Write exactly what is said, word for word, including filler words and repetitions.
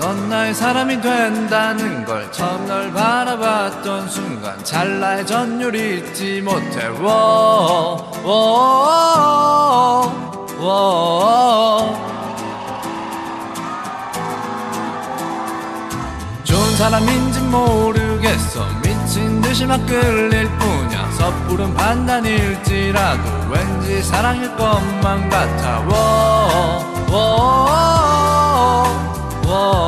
넌 나의 사람이 된다는 걸 처음 널 바라봤던 순간 찰나의 전율 잊지 못해. 워워 좋은 사람인지 모르겠어. 미친 듯이 막 끌릴 뿐이야. 섣부른 판단일지라도 왠지 사랑일 것만 같아. 워워